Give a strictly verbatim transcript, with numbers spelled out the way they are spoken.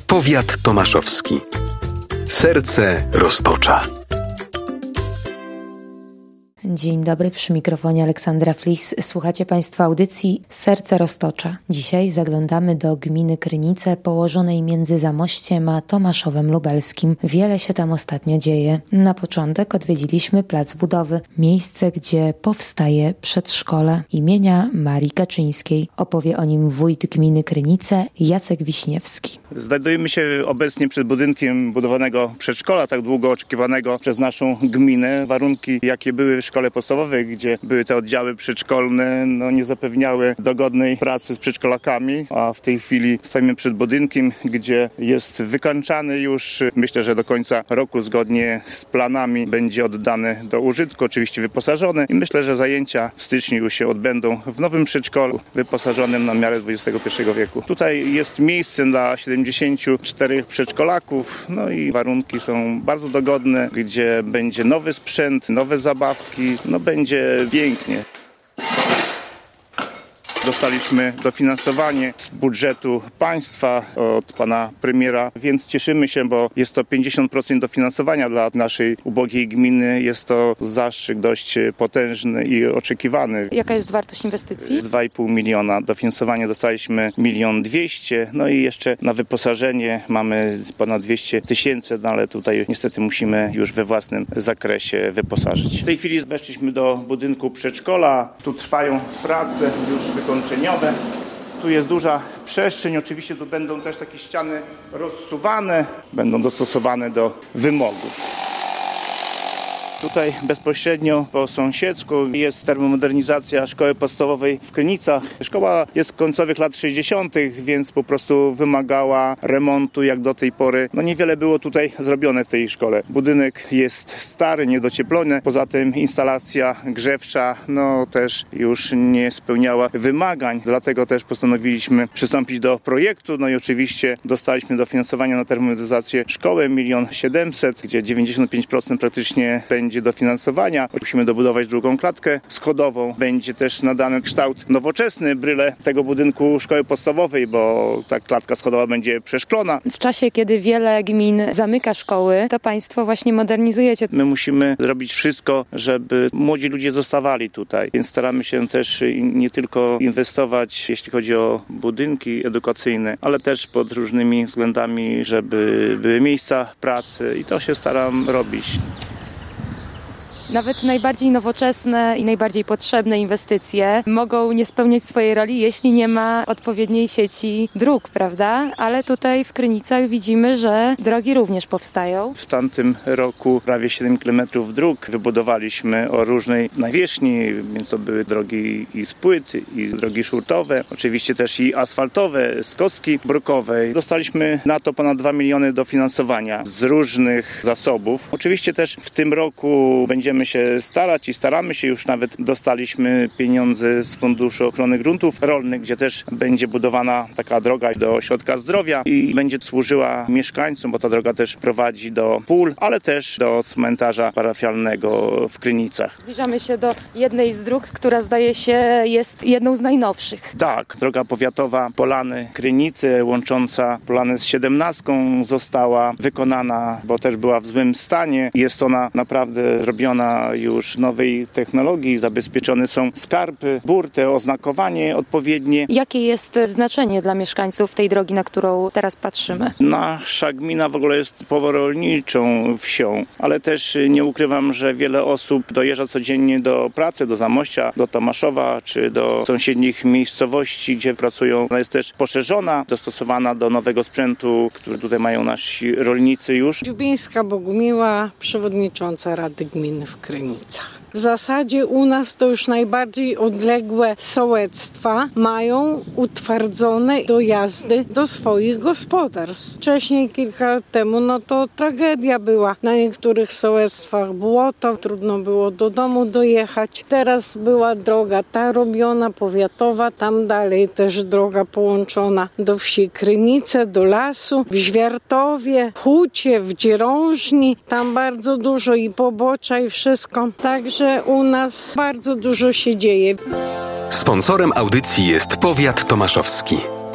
Powiat tomaszowski. Serce Roztocza. Dzień dobry, przy mikrofonie Aleksandra Flis. Słuchacie Państwo audycji Serce Roztocza. Dzisiaj zaglądamy do gminy Krynice, położonej między Zamościem a Tomaszowem Lubelskim. Wiele się tam ostatnio dzieje. Na początek odwiedziliśmy plac budowy, miejsce, gdzie powstaje przedszkole imienia Marii Kaczyńskiej. Opowie o nim wójt gminy Krynice Jacek Wiśniewski. Znajdujemy się obecnie przed budynkiem budowanego przedszkola, tak długo oczekiwanego przez naszą gminę. Warunki, jakie były w szkole podstawowej, gdzie były te oddziały przedszkolne, no nie zapewniały dogodnej pracy z przedszkolakami, a w tej chwili stoimy przed budynkiem, gdzie jest wykańczany już. Myślę, że do końca roku zgodnie z planami będzie oddany do użytku, oczywiście wyposażony i myślę, że zajęcia w styczniu już się odbędą w nowym przedszkolu wyposażonym na miarę dwudziestego pierwszego wieku. Tutaj jest miejsce dla siedemdziesięciu czterech przedszkolaków, no i warunki są bardzo dogodne, gdzie będzie nowy sprzęt, nowe zabawki, no będzie pięknie. Dostaliśmy dofinansowanie z budżetu państwa od pana premiera, więc cieszymy się, bo jest to pięćdziesiąt procent dofinansowania dla naszej ubogiej gminy. Jest to zastrzyk dość potężny i oczekiwany. Jaka jest wartość inwestycji? dwa i pół miliona. Dofinansowanie dostaliśmy milion dwieście, no i jeszcze na wyposażenie mamy ponad dwieście tysięcy, no ale tutaj niestety musimy już we własnym zakresie wyposażyć. W tej chwili weszliśmy do budynku przedszkola. Tu trwają prace już wykończone. Tu jest duża przestrzeń, oczywiście tu będą też takie ściany rozsuwane, będą dostosowane do wymogów. Tutaj bezpośrednio po sąsiedzku jest termomodernizacja szkoły podstawowej w Krynicach. Szkoła jest z końcowych lat sześćdziesiątych, więc po prostu wymagała remontu jak do tej pory. No niewiele było tutaj zrobione w tej szkole. Budynek jest stary, niedocieplony. Poza tym instalacja grzewcza no też już nie spełniała wymagań. Dlatego też postanowiliśmy przystąpić do projektu. No i oczywiście dostaliśmy dofinansowanie na termomodernizację szkoły milion siedemset, gdzie dziewięćdziesiąt pięć procent praktycznie będzie będzie dofinansowania. Musimy dobudować drugą klatkę schodową. Będzie też nadany kształt nowoczesny bryle tego budynku szkoły podstawowej, bo ta klatka schodowa będzie przeszklona. W czasie, kiedy wiele gmin zamyka szkoły, to Państwo właśnie modernizujecie. My musimy zrobić wszystko, żeby młodzi ludzie zostawali tutaj, więc staramy się też nie tylko inwestować, jeśli chodzi o budynki edukacyjne, ale też pod różnymi względami, żeby były miejsca pracy i to się staram robić. Nawet najbardziej nowoczesne i najbardziej potrzebne inwestycje mogą nie spełniać swojej roli, jeśli nie ma odpowiedniej sieci dróg, prawda? Ale tutaj w Krynicach widzimy, że drogi również powstają. W tamtym roku prawie siedem kilometrów dróg wybudowaliśmy o różnej nawierzchni, więc to były drogi i z płyt, i drogi szurtowe, oczywiście też i asfaltowe, z kostki brukowej. Dostaliśmy na to ponad dwa miliony dofinansowania z różnych zasobów. Oczywiście też w tym roku będziemy się starać i staramy się, już nawet dostaliśmy pieniądze z Funduszu Ochrony Gruntów Rolnych, gdzie też będzie budowana taka droga do ośrodka zdrowia i będzie służyła mieszkańcom, bo ta droga też prowadzi do pól, ale też do cmentarza parafialnego w Krynicach. Zbliżamy się do jednej z dróg, która zdaje się jest jedną z najnowszych. Tak, droga powiatowa Polany Krynicy, łącząca Polany z siedemnastką, została wykonana, bo też była w złym stanie. Jest ona naprawdę zrobiona już nowej technologii, zabezpieczone są skarpy, burty, oznakowanie odpowiednie. Jakie jest znaczenie dla mieszkańców tej drogi, na którą teraz patrzymy? Nasza gmina w ogóle jest powolniczą wsią, ale też nie ukrywam, że wiele osób dojeżdża codziennie do pracy, do Zamościa, do Tomaszowa czy do sąsiednich miejscowości, gdzie pracują. Ona jest też poszerzona, dostosowana do nowego sprzętu, który tutaj mają nasi rolnicy już. Dziubińska Bogumiła, przewodnicząca Rady Gminy w Krynicach. W zasadzie u nas to już najbardziej odległe sołectwa mają utwardzone dojazdy do swoich gospodarstw. Wcześniej, kilka lat temu, no to tragedia była. Na niektórych sołectwach błoto, trudno było do domu dojechać. Teraz była droga ta robiona, powiatowa, tam dalej też droga połączona do wsi Krynice, do lasu, w Świertowie, w Hucie, w Dzierążni. Tam bardzo dużo i pobocza i wszystko. Także u nas bardzo dużo się dzieje. Sponsorem audycji jest Powiat Tomaszowski.